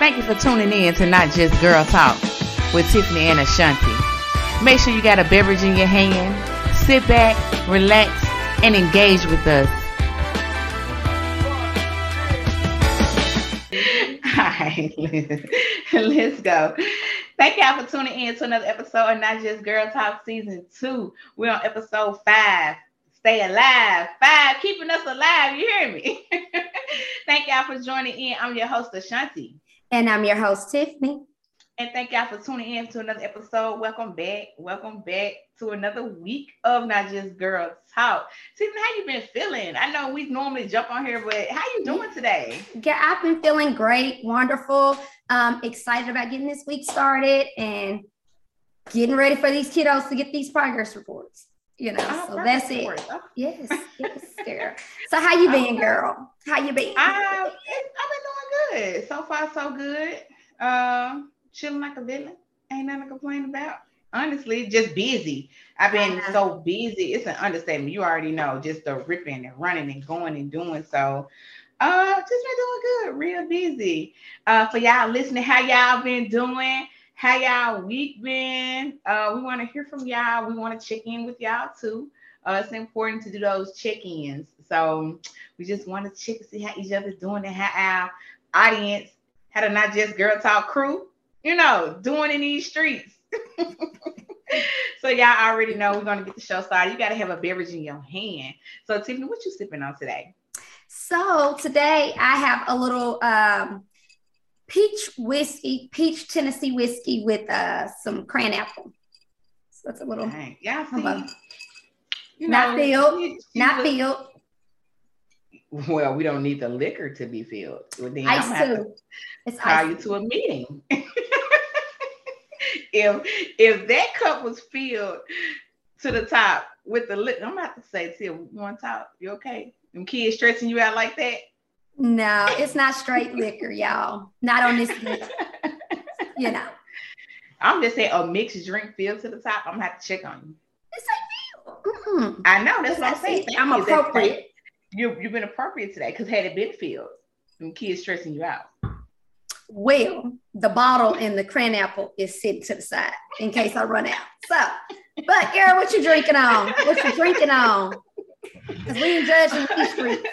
Thank you for tuning in to Not Just Girl Talk with Tiffany and Ashanti. Make sure you got a beverage in your hand. Sit back, relax, and engage with us. Alright, let's go. Thank y'all for tuning in to another episode of Not Just Girl Talk Season 2. We're on episode 5. Stay alive. 5, keeping us alive. You hear me? Thank y'all for joining in. I'm your host, Ashanti. And I'm your host, Tiffany. And thank y'all for tuning in to another episode. Welcome back. Welcome back to another week of Not Just Girl Talk. Tiffany, how you been feeling? I know we normally jump on here, but how you doing today? Yeah, I've been feeling great, wonderful. Excited about getting this week started and getting ready for these kiddos to get these progress reports. So that's it. Oh. Yes, girl. So how you been, girl? How you been? I've been doing good. So far, so good. Chilling like a villain. Ain't nothing to complain about. Honestly, just busy. I've been so busy. It's an understatement. You already know. Just the ripping and running and going and doing so. Just been doing good. Real busy. For y'all listening, how y'all been doing? How y'all week been? We want to hear from y'all. We want to check in with y'all too. It's important to do those check-ins. So we just want to check and see how each other's doing and how our audience, how the Not Just Girl Talk crew, doing in these streets. So y'all already know we're going to get the show started. You got to have a beverage in your hand. So Tiffany, what you sipping on today? So today I have a little peach Tennessee whiskey with some cran apple. So it's a little. Dang. Yeah, not filled. Well, we don't need the liquor to be filled. Then ice too. It's call you to a meeting. if that cup was filled to the top with the liquor, I'm about to say, Tim, you want to talk? You okay? Them kids stressing you out like that? No, it's not straight liquor, y'all. Not on this list. I'm just saying a mixed drink filled to the top. I'm gonna have to check on you. It's like I know, that's what I'm saying. I'm appropriate. You've been appropriate today because had it been filled, them kids stressing you out. Well, the bottle and the cran apple is sitting to the side in case I run out. So, but girl, what you drinking on? Because we ain't judging these streets.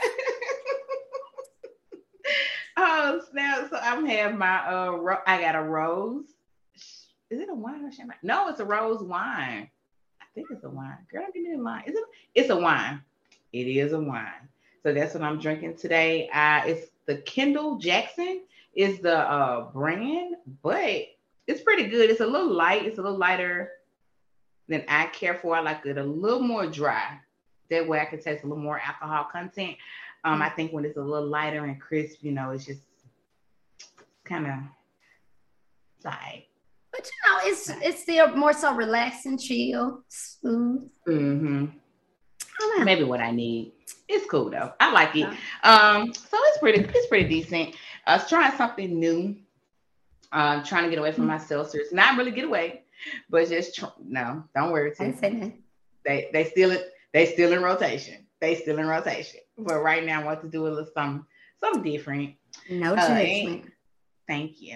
Oh snap! So I'm having my I got a rose. Is it a wine or champagne? No, it's a rose wine. I think it's a wine. Girl, give me the line. Is it? It's a wine. It is a wine. So that's what I'm drinking today. It's the Kendall Jackson is the brand, but it's pretty good. It's a little light. It's a little lighter than I care for. I like it a little more dry. That way I can taste a little more alcohol content. I think when it's a little lighter and crisp, it's just kind of like. But it's still more so relaxing, chill, smooth. Maybe what I need. It's cool though. I like it. So it's pretty decent. I was trying something new. Trying to get away from my seltzers. Not really get away, but just no. Don't worry. I didn't say that. They still in rotation. But right now, I want to do a little something different. No judgment. Thank you.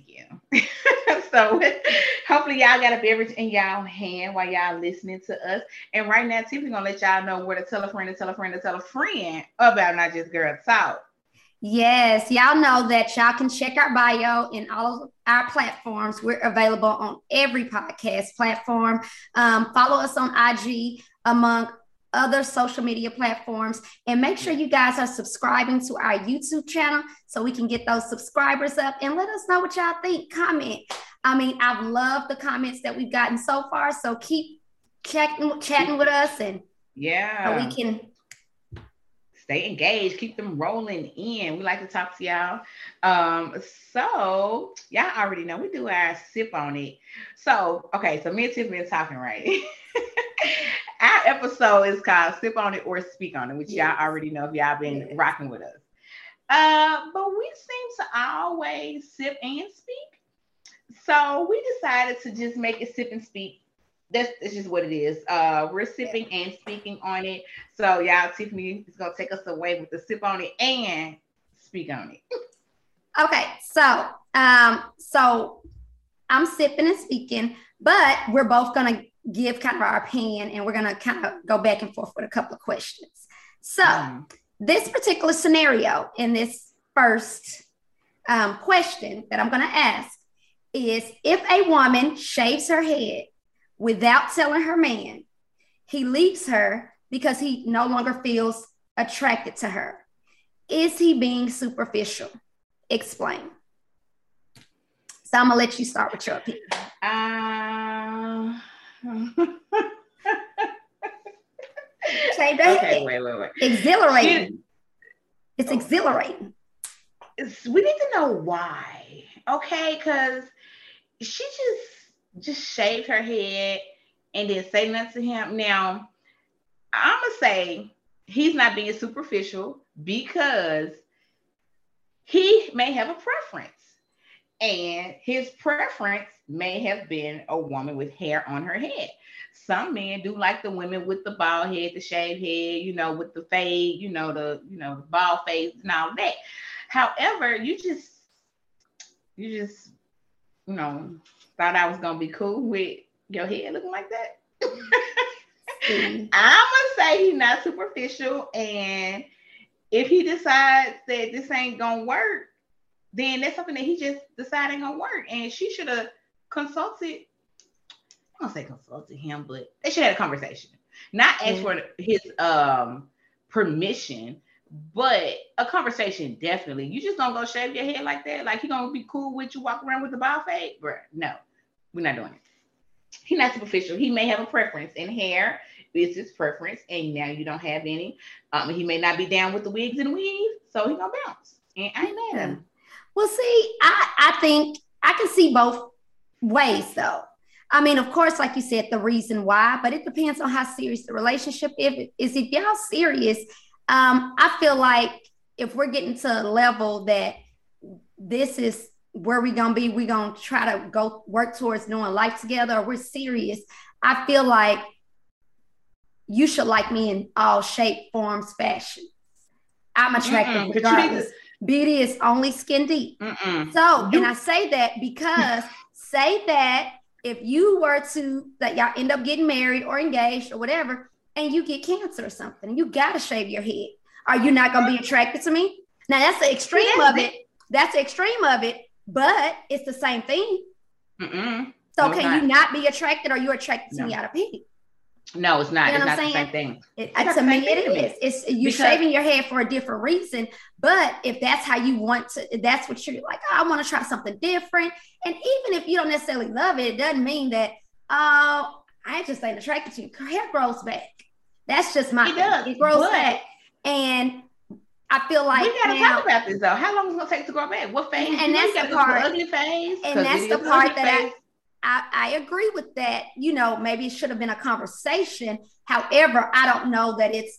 So hopefully y'all got a beverage in y'all hand while y'all listening to us. And right now, Tiffany's gonna let y'all know where to tell a friend about Not Just Girl Talk. Yes, y'all know that y'all can check our bio in all of our platforms. We're available on every podcast platform. Follow us on IG among other social media platforms, and make sure you guys are subscribing to our YouTube channel so we can get those subscribers up, and let us know what y'all think. Comment. I've loved the comments that we've gotten so far, so keep chatting with us, and so we can stay engaged, keep them rolling in. We like to talk to y'all. So y'all already know we do our sip on it. So okay, so me and Tiffany are talking, right? Our episode is called Sip on It or Speak on It, which y'all already know if y'all been rocking with us. But we seem to always sip and speak. So we decided to just make it sip and speak. That's just what it is. We're sipping and speaking on it. So y'all, Tiffany is going to take us away with the sip on it and speak on it. Okay, so I'm sipping and speaking, but we're both gonna give kind of our opinion, and we're gonna kind of go back and forth with a couple of questions. So, this particular scenario in this first question that I'm gonna ask is: if a woman shaves her head without telling her man, he leaves her because he no longer feels attracted to her. Is he being superficial? Explain. So I'm gonna let you start with your opinion. Okay, wait. Exhilarating. It's exhilarating. We need to know why, okay? Because she just shaved her head and didn't say nothing to him. Now, I'm gonna say he's not being superficial because he may have a preference. And his preference may have been a woman with hair on her head. Some men do like the women with the bald head, the shaved head, with the fade, the bald face and all that. However, you just thought I was gonna be cool with your head looking like that. I'm gonna say he's not superficial, and if he decides that this ain't gonna work, then that's something that he just decided ain't gonna work. And she should have consulted. I don't say consulted him, but they should have a conversation. Not ask for his permission, but a conversation definitely. You just don't go shave your head like that. Like he gonna be cool with you walk around with the bald fade, bro? No, we're not doing it. He's not superficial. He may have a preference in hair. It's his preference, and now you don't have any. He may not be down with the wigs and weave, so he gonna bounce. And I ain't mad at him. Well, see, I think I can see both ways, though. I mean, of course, like you said, the reason why, but it depends on how serious the relationship is. If y'all serious, I feel like if we're getting to a level that this is where we're going to be, we're going to try to go work towards doing life together, or we're serious, I feel like you should like me in all shape, forms, fashion. I'm attractive regardless. Beauty is only skin deep. So, and I say that because say that if you were to, that y'all end up getting married or engaged or whatever, and you get cancer or something, you got to shave your head. Are you not going to be attracted to me? Now, that's the extreme of it. That's the extreme of it, but it's the same thing. So can you not be attracted, or you attracted to me out of pity? No, it's not. You know it's not the same thing. To me, it is. It's you shaving your head for a different reason. But if that's how you want to, that's what you're like, I want to try something different. And even if you don't necessarily love it, it doesn't mean that, I just ain't attracted to you. Hair grows back. That's just my thing. It grows back. And I feel like we gotta talk about this though. How long is it gonna take to grow back? What phase? And that's the part. Ugly phase. And that's the part that I agree with that. Maybe it should have been a conversation. However, I don't know that it's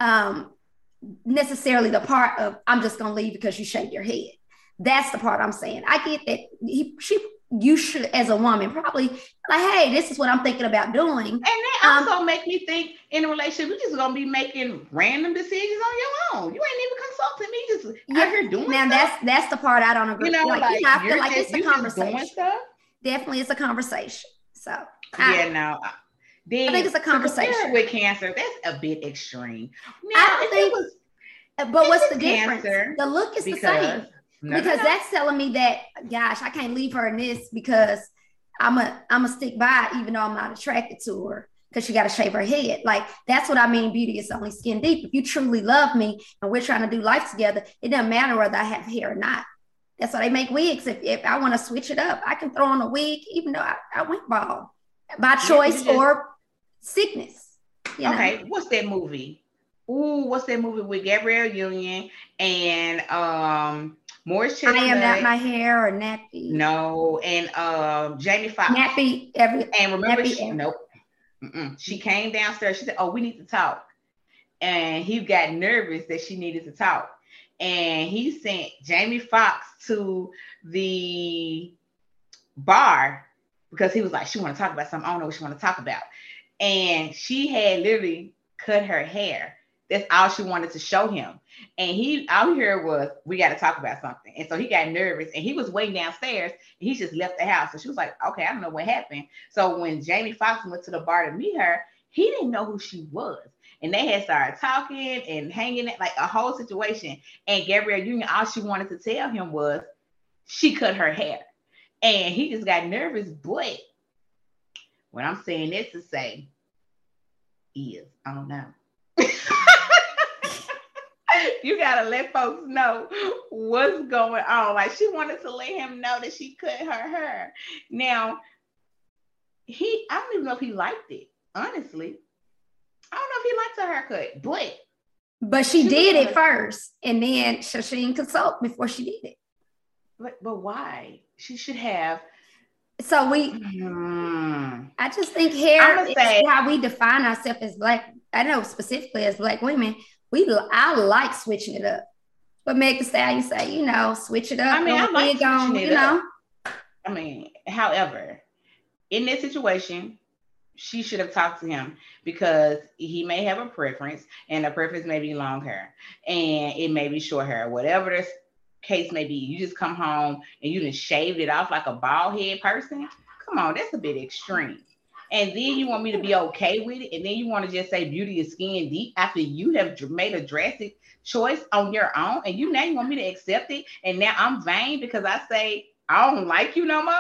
necessarily the part of I'm just going to leave because you shaved your head. That's the part I'm saying. I get that you should, as a woman, probably like, hey, this is what I'm thinking about doing. And that also make me think in a relationship, you're just going to be making random decisions on your own. You ain't even consulting me. Just out here doing now stuff. That's the part I don't agree with. I feel like it's a conversation. Definitely it's a conversation. So I think it's a conversation. With cancer, that's a bit extreme. Now, I think, but what's the difference? The look is the same. Because that's telling me that, gosh, I can't leave her in this because I'm a stick by it, even though I'm not attracted to her because she got to shave her head. Like, that's what I mean. Beauty is only skin deep. If you truly love me and we're trying to do life together, it doesn't matter whether I have hair or not. That's why they make wigs. If I want to switch it up, I can throw on a wig, even though I went bald by choice or sickness. Okay, what's that movie? What's that movie with Gabrielle Union and Morris Chestnut? I Am Not My Hair or Nappy. No, and Jamie Foxx. Nappy and remember, nope. She came downstairs. She said, "Oh, we need to talk," and he got nervous that she needed to talk. And he sent Jamie Foxx to the bar because he was like, she want to talk about something. I don't know what she want to talk about. And she had literally cut her hair That's all she wanted to show him. And he out here was, we got to talk about something. And so he got nervous and he was waiting downstairs and he just left the house. So she was like, okay, I don't know what happened. So when Jamie Foxx went to the bar to meet her, he didn't know who she was. And they had started talking and hanging, like a whole situation. And Gabrielle Union, all she wanted to tell him was she cut her hair. And he just got nervous. But what I'm saying this to say is, I don't know. You gotta let folks know what's going on. Like, she wanted to let him know that she cut her hair. Now, I don't even know if he liked it, honestly. I don't know if he liked her haircut, but she did it first, and then so she didn't consult before she did it. But why? She should have. So I just think hair is how we define ourselves as Black. I know specifically as Black women, I like switching it up. But Meg Thee Stallion say, switch it up. I mean, I like switching it up. I mean, however, in this situation, she should have talked to him because he may have a preference, and the preference may be long hair, and it may be short hair, whatever the case may be. You just come home and you just shaved it off like a bald head person. Come on, that's a bit extreme. And then you want me to be okay with it, and then you want to just say beauty is skin deep after you have made a drastic choice on your own, and now you want me to accept it, and now I'm vain because I say I don't like you no more.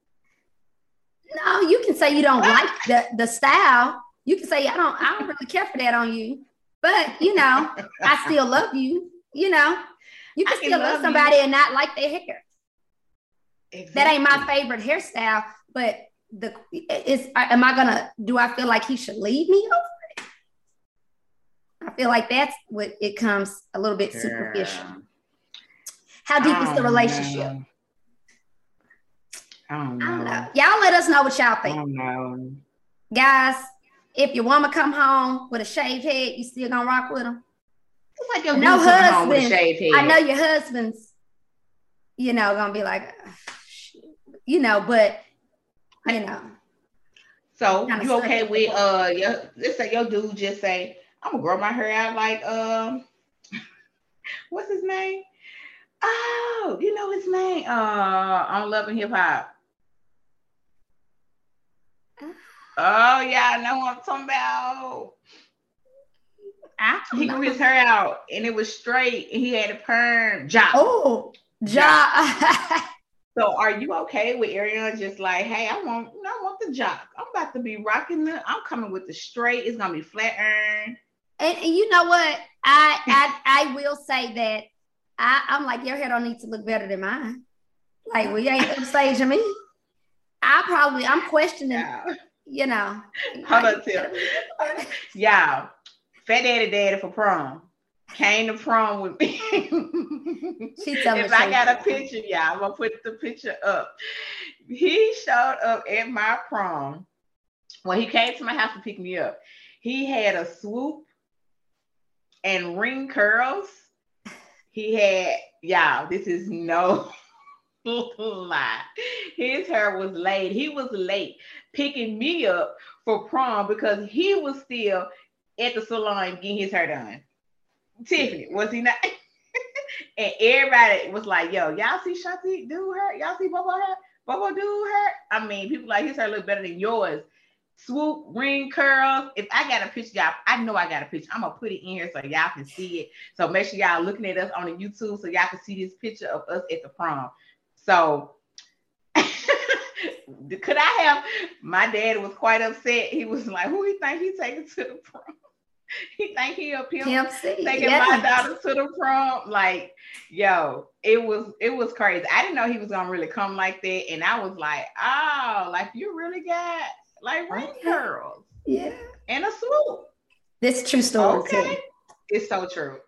No, you can say you don't like the style. You can say I don't really care for that on you. But I still love you. You can still love somebody and not like their hair. Exactly. That ain't my favorite hairstyle, but do I feel like he should leave me over it? I feel like that's what it comes a little bit superficial. How deep is the relationship? I don't know. Y'all let us know what y'all think. I don't know. Guys, if your woman come home with a shaved head, you still gonna rock with them? It's like your dude coming home with a shaved head. I know your husband's, gonna be like, but So you okay with let's say your dude just say, I'm gonna grow my hair out like what's his name? Oh, you know his name. On Love and Hip Hop. Oh yeah, I know what I'm talking about. He grew his hair out and it was straight and he had a perm. Ja. So are you okay with Ariana just like, hey, I want the jock. I'm about to be rocking I'm coming with the straight. It's gonna be flat iron. And you know what? I will say that I'm like, your hair don't need to look better than mine. Like, we ain't upstaging me. I'm questioning, Hold on, Tim. Y'all, Fat Daddy for prom came to prom with me. If I got a picture, y'all, I'm gonna put the picture up. He showed up at my prom. When he came to my house to pick me up, he had a swoop and ring curls. He had, y'all, this is no lie. His hair was laid. He was late picking me up for prom because he was still at the salon getting his hair done. Tiffany, was he not? And everybody was like, yo, y'all see Shanti do her? Y'all see Bobo hair? Bobo do her? I mean, people like his hair look better than yours. Swoop, ring curls. If I got a picture, y'all, I know I got a picture. I'm gonna put it in here so y'all can see it. So make sure y'all looking at us on the YouTube so y'all can see this picture of us at the prom. So could I have, my dad was quite upset. He was like, who he think he taking to the prom? He think he a pimp taking my daughter to the prom. Like, yo, it was crazy. I didn't know he was gonna really come like that. And I was like, oh, like you really got like ring curls. Yeah. And a swoop. This is true story. Okay. Too. It's so true.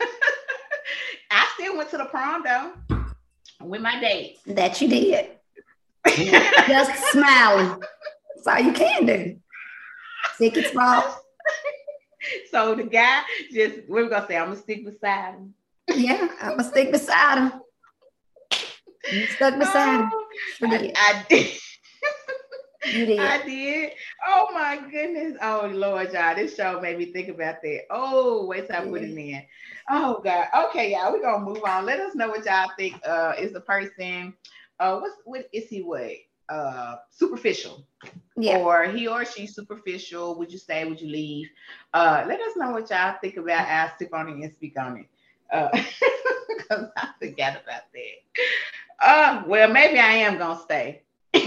I still went to the prom though with my date. That you did. Just smiling. That's all you can do. Sick and small. So the guy just, we're gonna say, I'm gonna stick beside him. Yeah, I'm gonna stick beside him. You stuck beside him. I did. You did. I did. Oh my goodness. Oh Lord, y'all. This show made me think about that. Oh, wait till I put it in. Oh God. Okay, y'all. We're gonna move on. Let us know what y'all think is the person what is he what? Superficial. Yeah. Or he or she superficial. Would you stay? Would you leave? Let us know what y'all think about. I'll sip on it and speak on it. Because I forgot about that. Well, maybe I am gonna stay.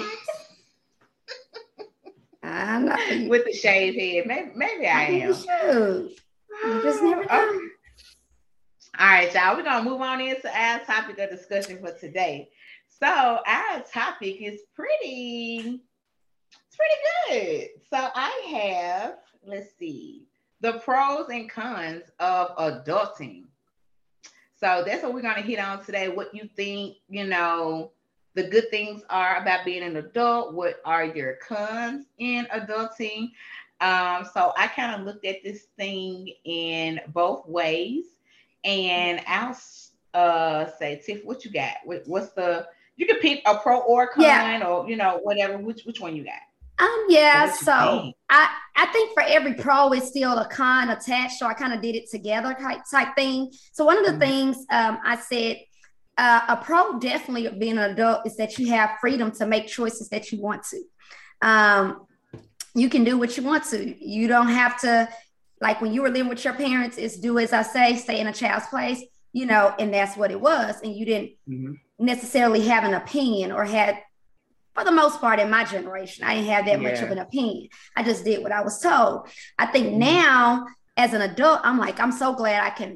I know. With the shaved head. Maybe I am. You should. You just never know. Okay. All right, y'all. We're gonna move on into our topic of discussion for today. So our topic is pretty good. So I have, let's see, the pros and cons of adulting. So that's what we're gonna hit on today. What you think, the good things are about being an adult. What are your cons in adulting? So I kind of looked at this thing in both ways, and I'll say, Tiff, what you got? What's you can pick a pro or con, or whatever. Which one you got? So I think for every pro is still a con attached. So I kind of did it together type thing. So one of the things I said. A pro definitely of being an adult is that you have freedom to make choices that you want to. You can do what you want to. You don't have to, like when you were living with your parents, it's do as I say, stay in a child's place, and that's what it was. And you didn't necessarily have an opinion or had, for the most part in my generation, I didn't have that much of an opinion. I just did what I was told. I think now as an adult, I'm so glad I can,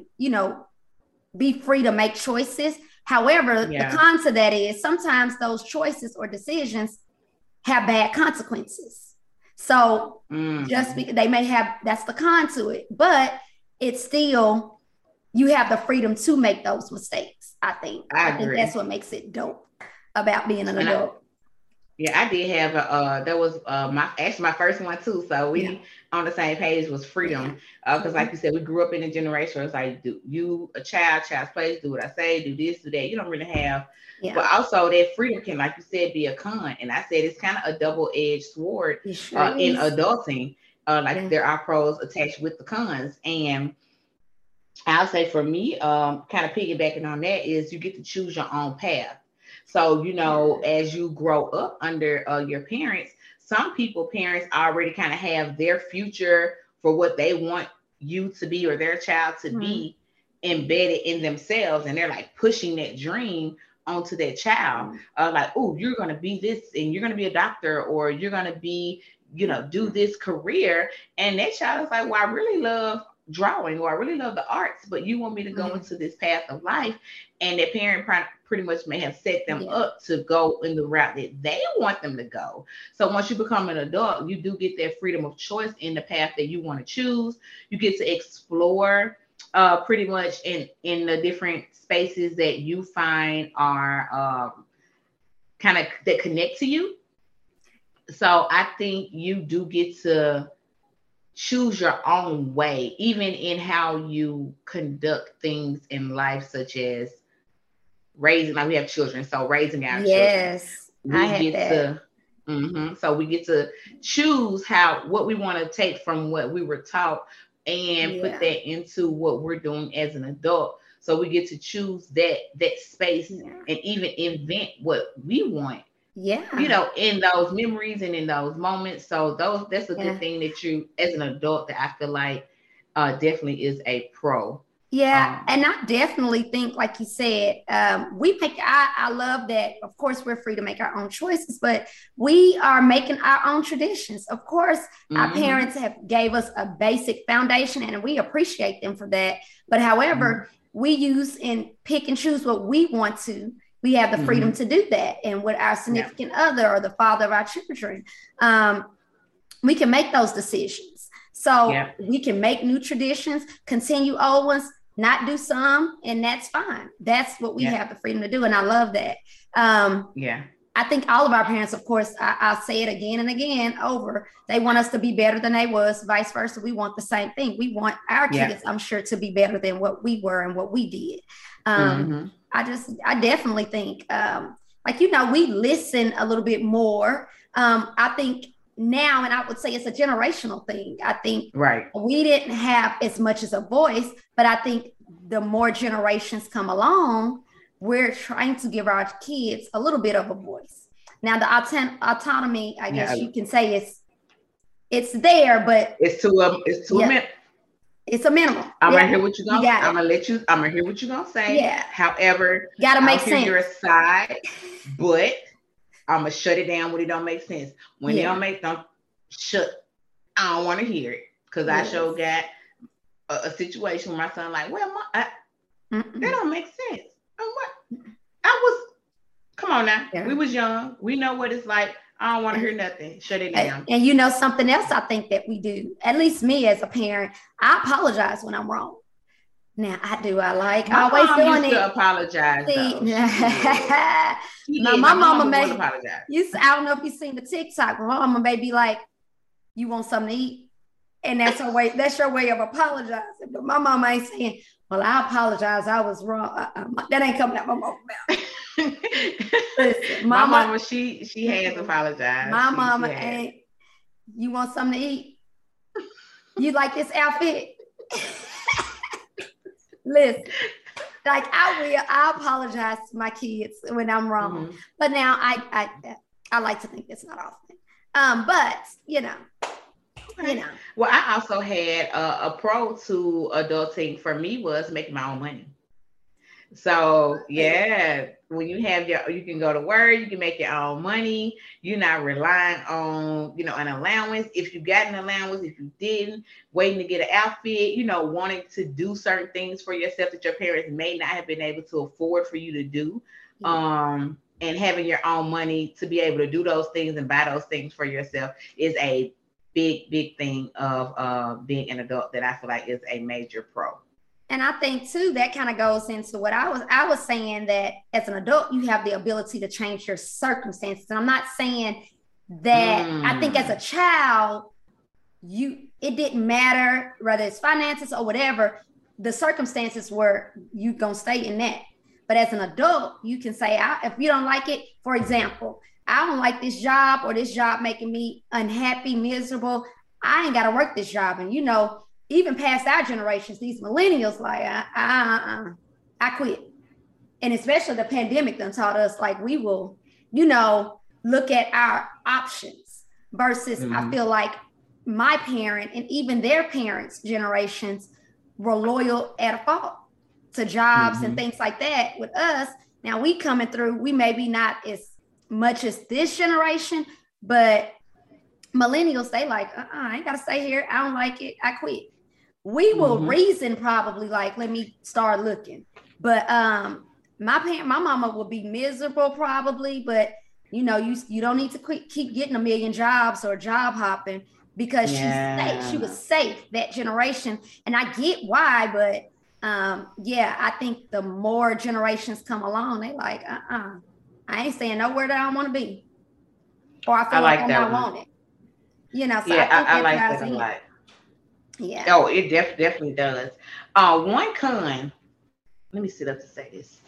be free to make choices. However, the con to that is sometimes those choices or decisions have bad consequences. So they may have, that's the con to it, but it's still, you have the freedom to make those mistakes. I think that's what makes it dope about being an adult. I did have that was my first one too. So we on the same page was freedom. Because like you said, we grew up in a generation where it's like, child's place, do what I say, do this, do that. You don't really have, but also that freedom can, like you said, be a con. And I said it's kind of a double-edged sword in adulting. There are pros attached with the cons. And I'll say for me, kind of piggybacking on that is you get to choose your own path. So, as you grow up under your parents, some parents already kind of have their future for what they want you to be or their child to be embedded in themselves. And they're like pushing that dream onto that child. Like, oh, you're going to be this and you're going to be a doctor, or you're going to be, do this career. And that child is like, well, I really love drawing, or I really love the arts, but you want me to go into this path of life. And that parent pretty much may have set them up to go in the route that they want them to go. So once you become an adult, you do get that freedom of choice in the path that you want to choose. You get to explore pretty much in the different spaces that you find are kind of that connect to you. So I think you do get to choose your own way, even in how you conduct things in life, such as raising, like we have children, so raising our children. So we get to choose what we want to take from what we were taught and put that into what we're doing as an adult. So we get to choose that space and even invent what we want. In those memories and in those moments. So that's a good thing that you, as an adult, that I feel like definitely is a pro. And I definitely think, like you said, I love that. Of course, we're free to make our own choices, but we are making our own traditions. Of course, our parents have gave us a basic foundation, and we appreciate them for that. But however, we use and pick and choose what we want to. We have the freedom to do that. And with our significant other or the father of our children, we can make those decisions. So we can make new traditions, continue old ones, not do some, and that's fine. That's what we have the freedom to do. And I love that. I think all of our parents, of course, I'll say it again and again over, they want us to be better than they was, vice versa. We want the same thing. We want our kids, I'm sure, to be better than what we were and what we did. I definitely think, we listen a little bit more I think now, and I would say it's a generational thing. I think right. We didn't have as much as a voice, but I think the more generations come along, we're trying to give our kids a little bit of a voice. Now, the autonomy, I guess you can say it's there, but it's to a minimum. It's a minimum. I'm gonna hear what you're gonna. I'm gonna hear what you're gonna say. Yeah. However, gotta make sense. Your side, but I'm gonna shut it down when it don't make sense. When it don't shut. I don't want to hear it because I sure got a situation with my son. Like, well, that don't make sense. Come on now. Yeah. We was young. We know what it's like. I don't want to hear nothing. Shut it down. And you know something else I think that we do, at least me as a parent, I apologize when I'm wrong. Now I always doing it. To apologize. Now my mama may apologize. I don't know if you've seen the TikTok. My mama may be like, "You want something to eat?" And that's her way. That's your way of apologizing. But my mama ain't saying, "Well, I apologize. I was wrong." That ain't coming out my mouth. Listen, my mama, she has apologized. My mama ain't. You want something to eat? You like this outfit? Listen, like I apologize to my kids when I'm wrong, but now I like to think it's not often. But you know. Well, I also had a pro to adulting for me was making my own money. So yeah, when you have you can go to work, you can make your own money. You're not relying on, an allowance. If you got an allowance, if you didn't, waiting to get an outfit, wanting to do certain things for yourself that your parents may not have been able to afford for you to do. And having your own money to be able to do those things and buy those things for yourself is a big thing of being an adult that I feel like is a major pro. And I think too, that kind of goes into what I was saying, that as an adult, you have the ability to change your circumstances. And I'm not saying that I think as a child, it didn't matter whether it's finances or whatever, the circumstances were you gonna stay in that. But as an adult, you can say, if you don't like it, for example, I don't like this job or this job making me unhappy, miserable. I ain't got to work this job. And, even past our generations, these millennials, like, I quit. And especially the pandemic done taught us, like, we will, look at our options versus I feel like my parent and even their parents' generations were loyal at a fault to jobs and things like that. With us, now we coming through, we maybe not as much as this generation, but millennials, they like, I ain't got to stay here. I don't like it. I quit. We will reason probably like, let me start looking. But my mama will be miserable probably, but you don't need to keep getting a million jobs or job hopping because she's safe. She was safe that generation. And I get why, but I think the more generations come along, they like, I ain't staying nowhere that I want to be. Or I feel like I'm not wanted. So I think I like that a lot. Yeah. Oh, it definitely does. One con, let me sit up to say this.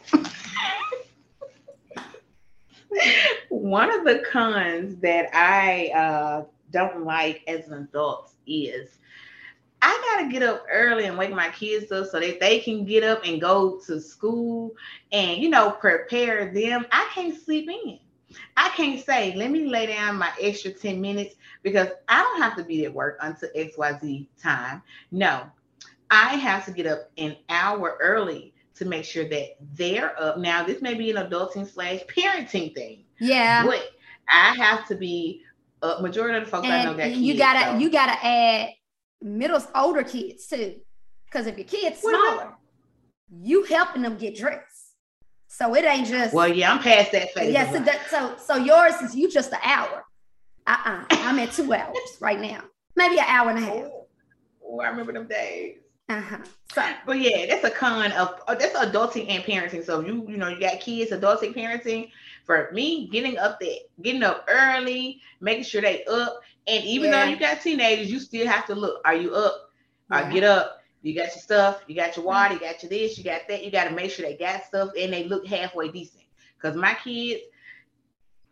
One of the cons that I don't like as an adult is I gotta get up early and wake my kids up so that they can get up and go to school and prepare them. I can't sleep in. I can't say, let me lay down my extra 10 minutes because I don't have to be at work until XYZ time. No, I have to get up an hour early to make sure that they're up. Now, this may be an adulting / parenting thing. Yeah. But I have to be up. Majority of the folks I know got kids. You gotta add older kids too. Because if your kid's smaller, you helping them get dressed. So it ain't just. Well, yeah, I'm past that phase. Yeah, so yours is you just an hour. I'm at 2 hours right now. Maybe an hour and a half. Oh, I remember them days. So, but yeah, that's a con of that's adulting and parenting. So you got kids, adulting, parenting. For me, getting up early, making sure they up, and even though you got teenagers, you still have to look. Are you up? Get up. You got your stuff, you got your water, you got your this, you got that. You got to make sure they got stuff and they look halfway decent. Because my kids,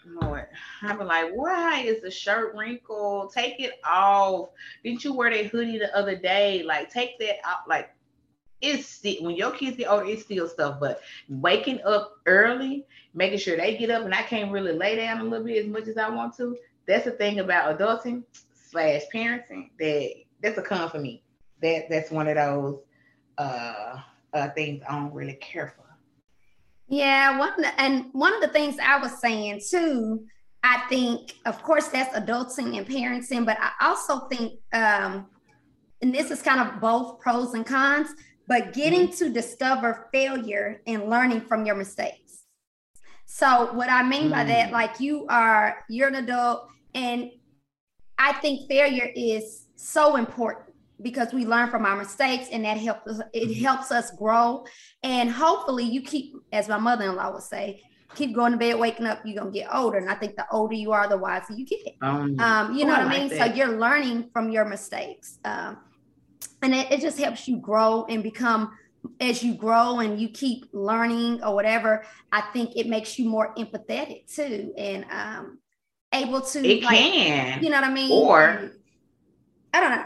Lord, I be like, why is the shirt wrinkled? Take it off. Didn't you wear that hoodie the other day? Like, take that out. Like, it's still, when your kids get older, it's still stuff. But waking up early, making sure they get up, and I can't really lay down a little bit as much as I want to. That's the thing about adulting slash parenting. That's a con for me. That's one of those uh things I don't really care for. Yeah, one of the things I was saying too, I think, of course, that's adulting and parenting, but I also think, and this is kind of both pros and cons, but getting to discover failure and learning from your mistakes. So what I mean by that, like you're an adult, and I think failure is so important because we learn from our mistakes, and that helps us, it helps us grow. And hopefully you keep, as my mother-in-law would say, keep going to bed, waking up, you're gonna get older. And I think the older you are, the wiser you get. You know what I mean? That. So you're learning from your mistakes. And it just helps you grow and become, as you grow and you keep learning or whatever, I think it makes you more empathetic too, and able to, it like, can, you know what I mean? Or I don't know.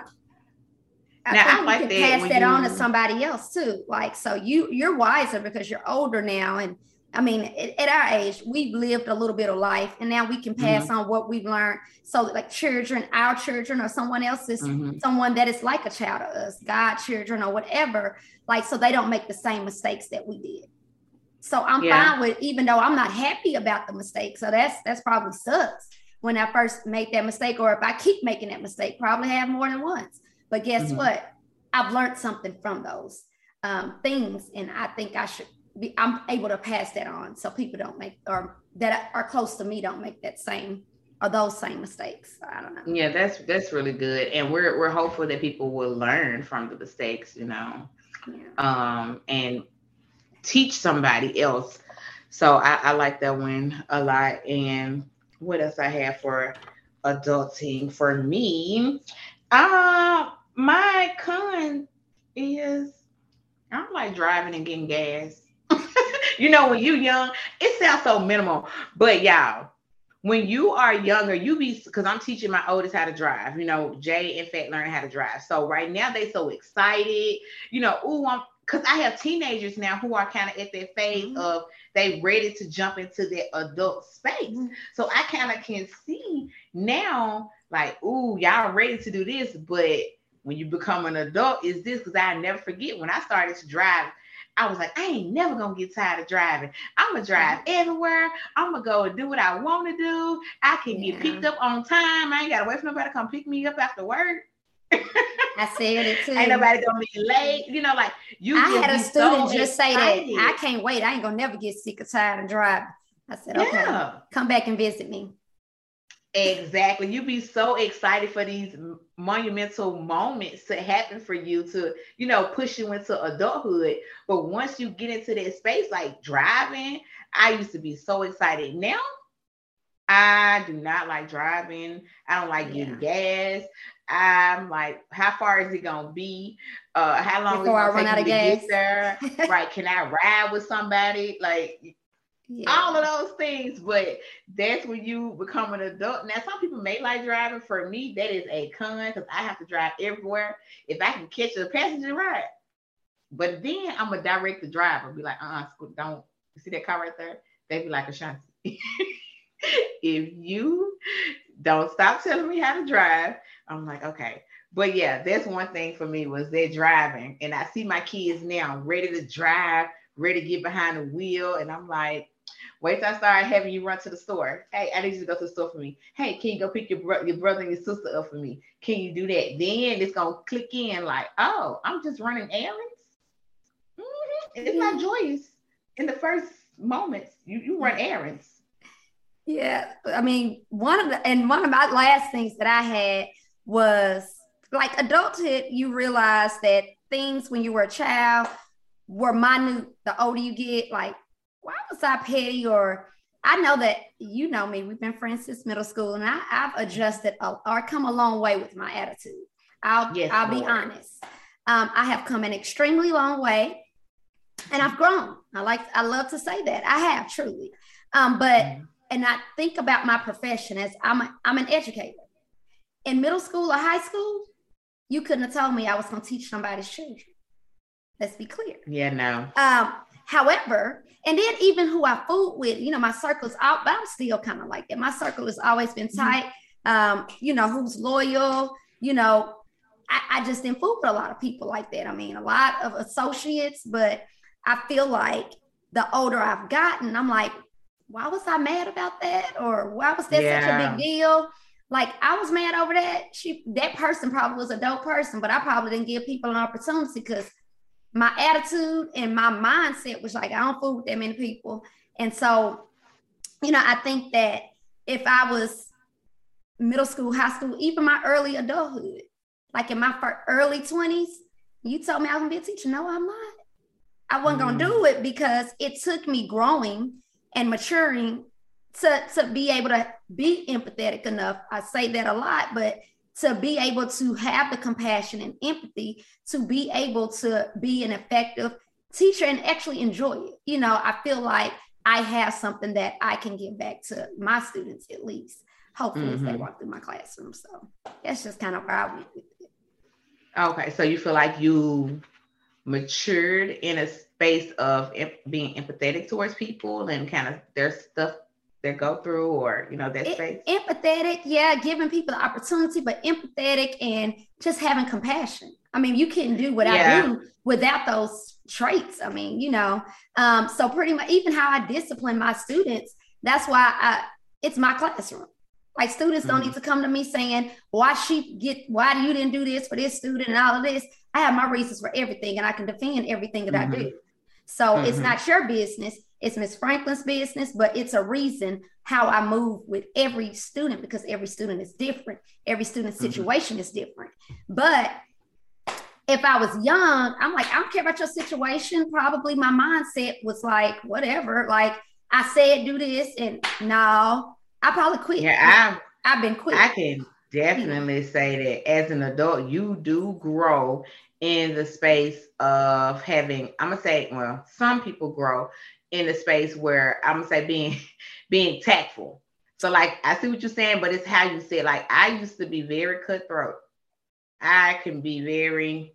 I like you can pass that on to somebody else too. Like, so you're wiser because you're older now. And I mean, at our age, we've lived a little bit of life, and now we can pass on what we've learned. So like children, our children, or someone else's, someone that is like a child of us, godchildren or whatever, like, so they don't make the same mistakes that we did. So I'm fine with, even though I'm not happy about the mistake. So that's probably sucks when I first made that mistake, or if I keep making that mistake, probably have more than once. But guess what? I've learned something from those things, and I think I'm able to pass that on so people don't make, or that are close to me don't make that same or those same mistakes. I don't know. Yeah, that's really good, and we're hopeful that people will learn from the mistakes, you know, and teach somebody else. So I like that one a lot. And what else I have for adulting for me? My con is I don't like driving and getting gas. You know, when you young, it sounds so minimal, but y'all, when you are younger, because I'm teaching my oldest how to drive. You know, Jay, in fact, learning how to drive. So right now they so excited. You know, because I have teenagers now who are kind of at that phase of they ready to jump into that adult space. So I kind of can see now, like, y'all ready to do this, but when you become an adult, is this? Because I never forget when I started to drive, I was like, I ain't never gonna get tired of driving. I'm gonna drive everywhere. I'm gonna go and do what I want to do. I can get picked up on time. I ain't gotta wait for nobody to come pick me up after work. I said it too. Ain't nobody gonna be late. You know, like I had a student just say that. I can't wait. I ain't gonna never get sick or tired of driving. I said, okay, come back and visit me. Exactly. You be so excited for these monumental moments to happen for you to, you know, push you into adulthood. But once you get into that space, like driving, I used to be so excited. Now, I do not like driving. I don't like getting gas. I'm like, how far is it gonna be? How long before is it gonna take me to get there? Right? Can I ride with somebody? Like. All of those things, but that's when you become an adult. Now, some people may like driving. For me, that is a con because I have to drive everywhere. If I can catch a passenger ride, but then I'm gonna direct the driver. Be like, don't you see that car right there? They be like, Ashanti, if you don't stop telling me how to drive, I'm like, okay. But yeah, that's one thing for me was that driving, and I see my kids now ready to drive, ready to get behind the wheel, and I'm like. Wait till I start having you run to the store. Hey, I need you to go to the store for me. Hey, can you go pick your brother and your sister up for me? Can you do that? Then it's going to click in like, oh, I'm just running errands. It's not joyous in the first moments. You run errands. Yeah. I mean, one of my last things that I had was like adulthood, you realize that things when you were a child were minute. The older you get, like, why was I petty? Or I know that you know me. We've been friends since middle school, and I've adjusted or come a long way with my attitude. I'll be honest. I have come an extremely long way, and I've grown. I love to say that I have truly. But and I think about my profession as I'm an educator. In middle school or high school, you couldn't have told me I was going to teach somebody's children. Let's be clear. Yeah, no. However, and then even who I fooled with, my circle's out, but I'm still kind of like that. My circle has always been tight. Who's loyal, I just didn't fool with a lot of people like that. I mean, a lot of associates, but I feel like the older I've gotten, I'm like, why was I mad about that? Or why was that such a big deal? Like, I was mad over that. That person probably was a dope person, but I probably didn't give people an opportunity because my attitude and my mindset was like, I don't fool with that many people. And so, I think that if I was middle school, high school, even my early adulthood, like in my early 20s, you told me I was gonna be a teacher. No, I'm not. I wasn't gonna do it because it took me growing and maturing to be able to be empathetic enough. I say that a lot, but to be able to have the compassion and empathy to be able to be an effective teacher and actually enjoy it. I feel like I have something that I can give back to my students, at least, hopefully, if they walk through my classroom. So that's just kind of where I went with it. Okay, so you feel like you matured in a space of being empathetic towards people and kind of their stuff they go through, or that space. Empathetic, yeah, giving people the opportunity, but empathetic and just having compassion. I mean, you couldn't do what I do without those traits. I mean, so pretty much even how I discipline my students, that's why it's my classroom. Like, students don't need to come to me saying, why you didn't do this for this student and all of this. I have my reasons for everything, and I can defend everything that I do. So it's not your business. It's Ms. Franklin's business, but it's a reason how I move with every student, because every student is different. Every student's situation is different. But if I was young, I'm like, I don't care about your situation. Probably my mindset was like, whatever. Like, I said, do this, and no, I probably quit. Yeah, I've been quit. I can definitely say that as an adult, you do grow in the space of having, I'm going to say, well, some people grow in the space where I'm going to say being tactful. So like, I see what you're saying, but it's how you say it. Like, I used to be very cutthroat. I can be very,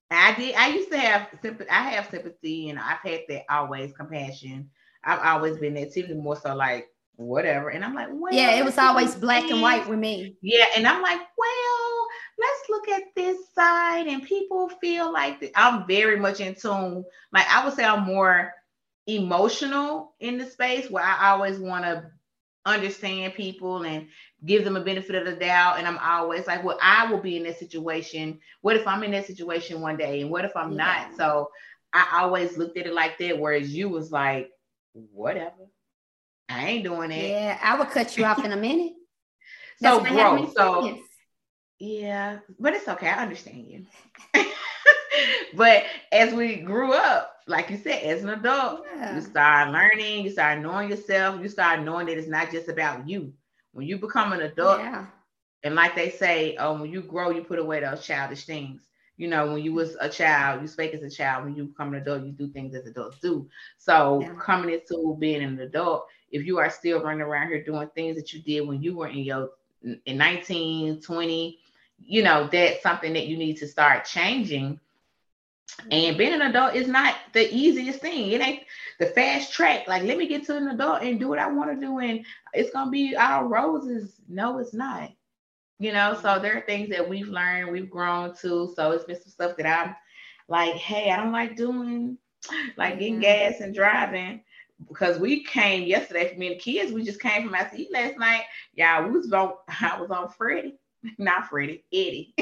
I used to have sympathy. I have sympathy, and I've had that always, compassion. I've always been that, even more so like, whatever. And I'm like, well, yeah, it was always black and white with me. Yeah. And I'm like, well, let's look at this side. And people feel like I'm very much in tune. Like, I would say I'm more emotional in the space where I always want to understand people and give them a benefit of the doubt. And I'm always like, well, I will be in that situation. What if I'm in that situation one day? And what if I'm not? So I always looked at it like that. Whereas you was like, whatever. I ain't doing it. Yeah, I would cut you off in a minute. So growth. So yeah, but it's okay. I understand you. But as we grew up, like you said, as an adult, you start learning, you start knowing yourself, you start knowing that it's not just about you. When you become an adult, and like they say, when you grow, you put away those childish things. When you was a child, you spake as a child. When you become an adult, you do things as adults do. So coming into being an adult, if you are still running around here doing things that you did when you were in 19, 20, that's something that you need to start changing. And being an adult is not the easiest thing. It ain't the fast track. Like, let me get to an adult and do what I want to do, and it's gonna be all roses. No, it's not. So there are things that we've learned, we've grown to. So it's been some stuff that I'm like, hey, I don't like doing, like getting gas and driving, because we came yesterday for me and the kids. We just came from out to eat last night. Yeah, I was on Freddie, not Freddie, Eddie.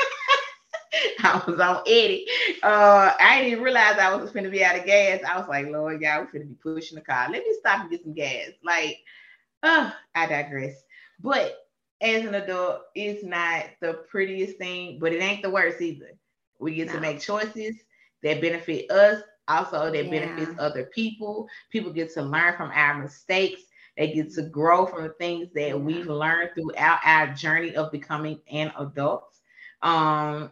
I was on Eddie. I didn't even realize I was finna be out of gas. I was like, Lord, y'all, we finna be pushing the car. Let me stop and get some gas. Like, I digress. But as an adult, it's not the prettiest thing, but it ain't the worst either. We get to make choices that benefit us, also that benefits other people. People get to learn from our mistakes. They get to grow from the things that we've learned throughout our journey of becoming an adult. And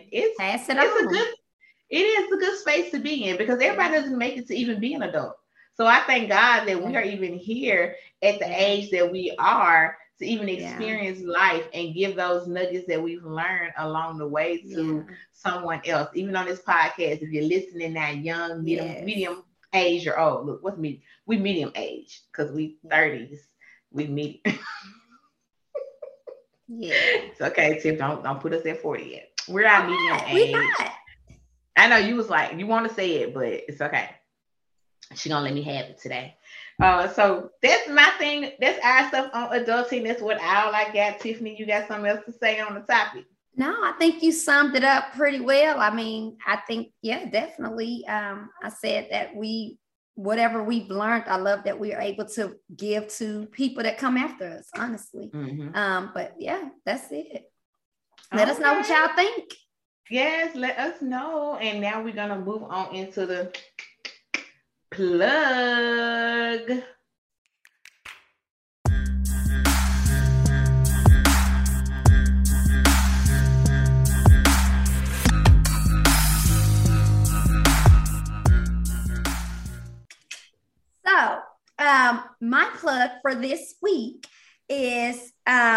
it is a good space to be in, because everybody doesn't make it to even be an adult. So I thank God that we are even here at the age that we are to even experience life and give those nuggets that we've learned along the way to someone else. Even on this podcast, if you're listening now, young, medium age or old, look, what's medium? We medium age because we 30s. We medium. It's okay, Tiff. Don't put us at 40 yet. We're at medium age. I know you was like, you want to say it, but it's okay. She gonna let me have it today. So that's my thing. That's our stuff on adulting. That's what all I got. Tiffany, you got something else to say on the topic? No, I think you summed it up pretty well. I mean, I think, definitely. I said that whatever we've learned, I love that we are able to give to people that come after us, honestly. But yeah, that's it. Let us know what y'all think. Yes, let us know. And now we're gonna move on into the plug. So, my plug for this week is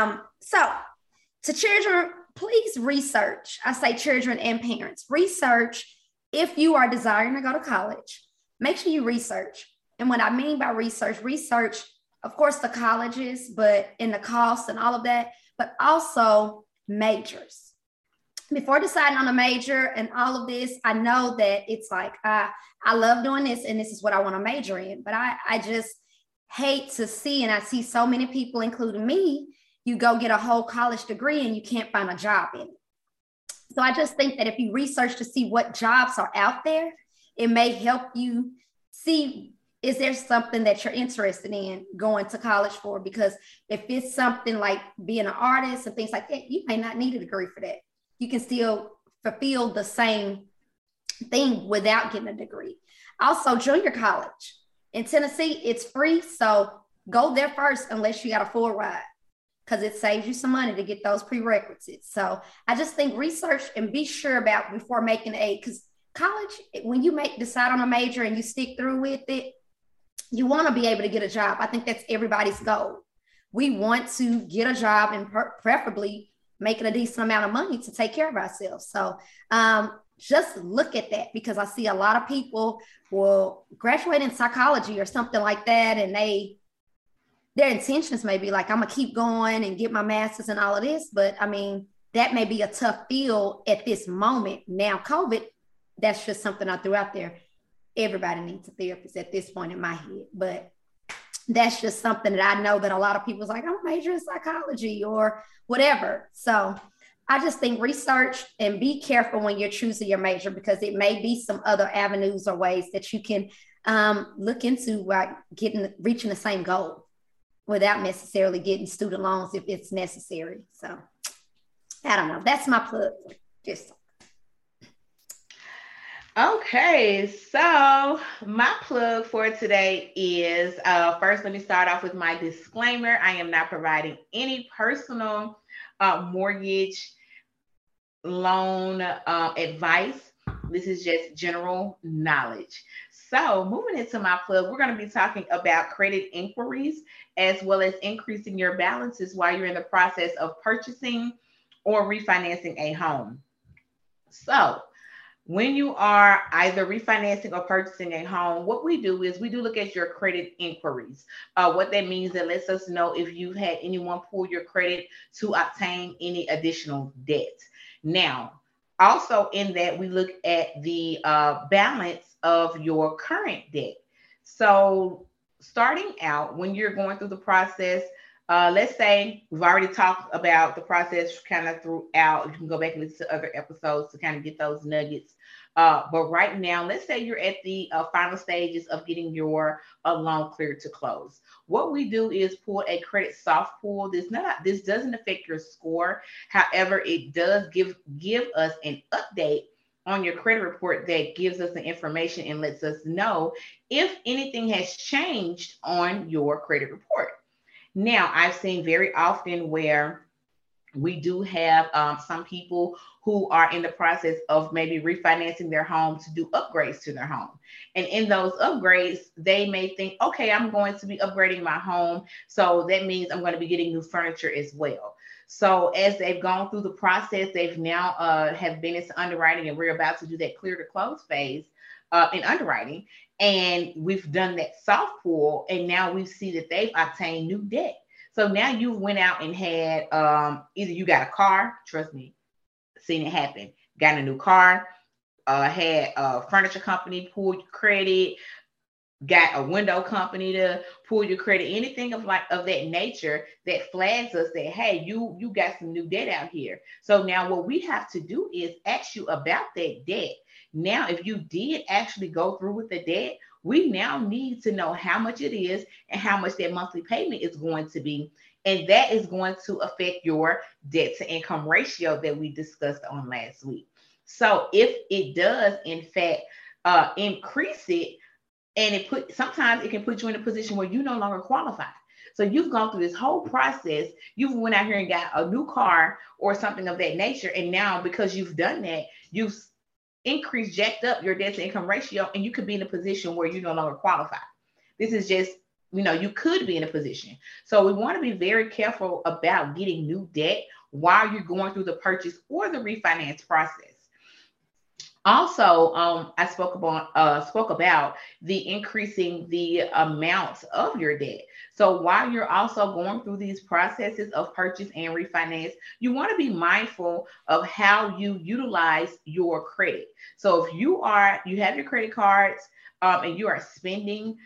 to children, please research. I say children and parents, research if you are desiring to go to college. Make sure you research. And what I mean by research, of course, the colleges, but in the cost and all of that, but also majors. Before deciding on a major and all of this, I know that it's like, I love doing this and this is what I want to major in, but I just hate to see, and I see so many people, including me, you go get a whole college degree and you can't find a job in it. So I just think that if you research to see what jobs are out there, it may help you see, is there something that you're interested in going to college for? Because if it's something like being an artist and things like that, you may not need a degree for that. You can still fulfill the same thing without getting a degree. Also, junior college. In Tennessee, it's free. So go there first unless you got a full ride, because it saves you some money to get those prerequisites. So I just think research and be sure about before making because college, when you decide on a major and you stick through with it, you want to be able to get a job. I think that's everybody's goal. We want to get a job and preferably making a decent amount of money to take care of ourselves. So just look at that, because I see a lot of people will graduate in psychology or something like that, and their intentions may be like, I'm gonna keep going and get my master's and all of this. But I mean, that may be a tough field at this moment. Now, COVID, that's just something I threw out there. Everybody needs a therapist at this point in my head, but that's just something that I know that a lot of people's like, I'm a major in psychology or whatever. So I just think research and be careful when you're choosing your major, because it may be some other avenues or ways that you can look into while reaching the same goal without necessarily getting student loans if it's necessary. So I don't know. That's my plug. Just okay, so my plug for today is first, let me start off with my disclaimer. I am not providing any personal mortgage loan advice. This is just general knowledge. So moving into my plug, we're going to be talking about credit inquiries as well as increasing your balances while you're in the process of purchasing or refinancing a home. So when you are either refinancing or purchasing a home, what we do is we do look at your credit inquiries. What that means, that lets us know if you've had anyone pull your credit to obtain any additional debt. Now, also in that, we look at the balance of your current debt. So starting out, when you're going through the process, let's say we've already talked about the process kind of throughout. You can go back and listen to other episodes to kind of get those nuggets. But right now, let's say you're at the final stages of getting your loan cleared to close. What we do is pull a credit soft pull. This doesn't affect your score. However, it does give us an update on your credit report that gives us the information and lets us know if anything has changed on your credit report. Now, I've seen very often where We do have some people who are in the process of maybe refinancing their home to do upgrades to their home. And in those upgrades, they may think, okay, I'm going to be upgrading my home. So that means I'm going to be getting new furniture as well. So as they've gone through the process, they've now have been into underwriting, and we're about to do that clear to close phase in underwriting. And we've done that soft pull, and now we see that they've obtained new debt. So now you went out and had either you got a car, trust me, seen it happen, got a new car, had a furniture company pull your credit, got a window company to pull your credit, anything of that nature that flags us that, hey, you got some new debt out here. So now what we have to do is ask you about that debt. Now, if you did actually go through with the debt, we now need to know how much it is and how much that monthly payment is going to be. And that is going to affect your debt to income ratio that we discussed on last week. So if it does, in fact, increase it, and sometimes it can put you in a position where you no longer qualify. So you've gone through this whole process. You've went out here and got a new car or something of that nature. And now because you've done that, you've jacked up your debt to income ratio, and you could be in a position where you no longer qualify. This is just, you could be in a position. So we want to be very careful about getting new debt while you're going through the purchase or the refinance process. Also, I spoke about the increasing the amounts of your debt. So while you're also going through these processes of purchase and refinance, you want to be mindful of how you utilize your credit. So if you have your credit cards and you are spending,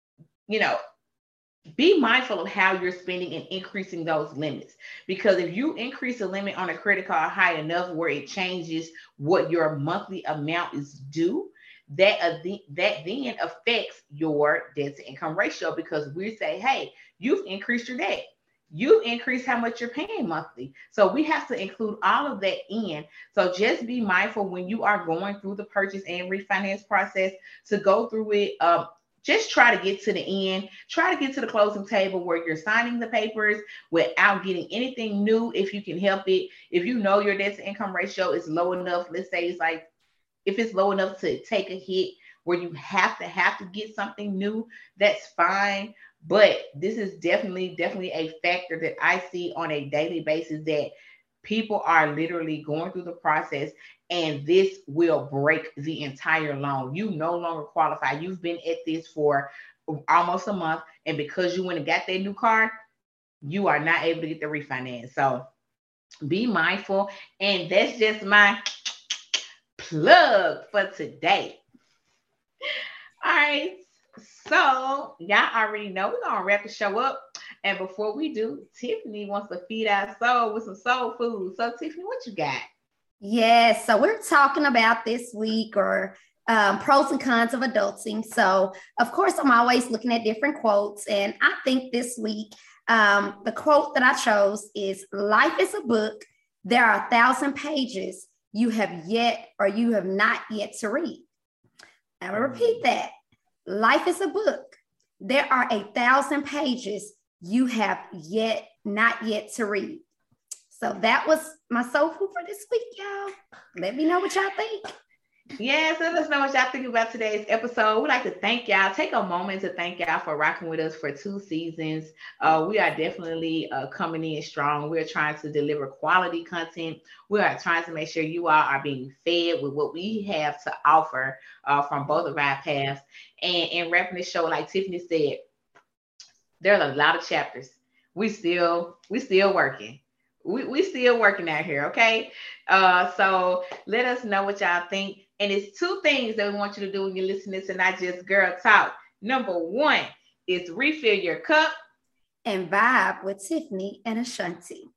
be mindful of how you're spending and increasing those limits. Because if you increase the limit on a credit card high enough where it changes what your monthly amount is due, that then affects your debt to income ratio, because we say, hey, you've increased your debt. You've increased how much you're paying monthly. So we have to include all of that in. So just be mindful when you are going through the purchase and refinance process to go through it. Just try to get to the end. Try to get to the closing table where you're signing the papers without getting anything new if you can help it. If you know your debt to income ratio is low enough, let's say it's like, if it's low enough to take a hit where you have to get something new, that's fine. But this is definitely a factor that I see on a daily basis, that people are literally going through the process, and this will break the entire loan. You no longer qualify. You've been at this for almost a month, and because you went and got that new car, you are not able to get the refinance. So be mindful, and that's just my plug for today. All right, so y'all already know we're gonna wrap the show up. And before we do, Tiffany wants to feed our soul with some soul food. So Tiffany, what you got? Yes, so we're talking about this week, or pros and cons of adulting. So of course, I'm always looking at different quotes, and I think this week the quote that I chose is, "Life is a book. There are 1,000 pages you have not yet to read." I'm gonna repeat that. Life is a book. There are 1,000 pages you have not yet to read. So that was my soul food for this week, y'all. Let me know what y'all think. Yes, let us know what y'all think about today's episode. We'd like to thank y'all. Take a moment to thank y'all for rocking with us for 2 seasons. We are definitely coming in strong. We're trying to deliver quality content. We are trying to make sure you all are being fed with what we have to offer from both of our paths. And wrapping this show, like Tiffany said, there's a lot of chapters. We still working. We still working out here, okay? So let us know what y'all think. And it's 2 things that we want you to do when you're listening to Not Just Girl Talk. Number 1 is refill your cup and vibe with Tiffany and Ashanti.